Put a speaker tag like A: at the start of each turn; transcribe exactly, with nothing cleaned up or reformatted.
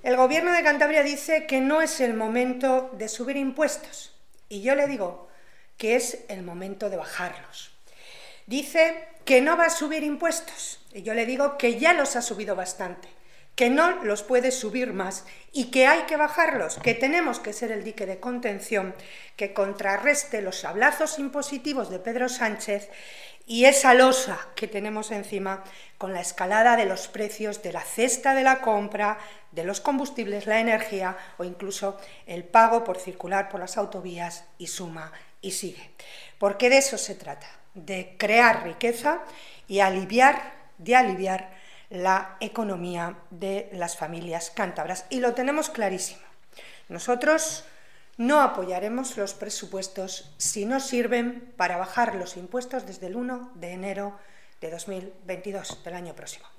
A: El Gobierno de Cantabria dice que no es el momento de subir impuestos y yo le digo que es el momento de bajarlos. Dice que no va a subir impuestos y yo le digo que ya los ha subido bastante, que no los puede subir más y que hay que bajarlos, que tenemos que ser el dique de contención que contrarreste los sablazos impositivos de Pedro Sánchez y esa losa que tenemos encima con la escalada de los precios de la cesta de la compra, de los combustibles, la energía o incluso el pago por circular por las autovías y suma y sigue. Porque de eso se trata, de crear riqueza y aliviar, de aliviar la economía de las familias cántabras. Y lo tenemos clarísimo. Nosotros no apoyaremos los presupuestos si no sirven para bajar los impuestos desde el uno de enero de dos mil veintidós, del año próximo.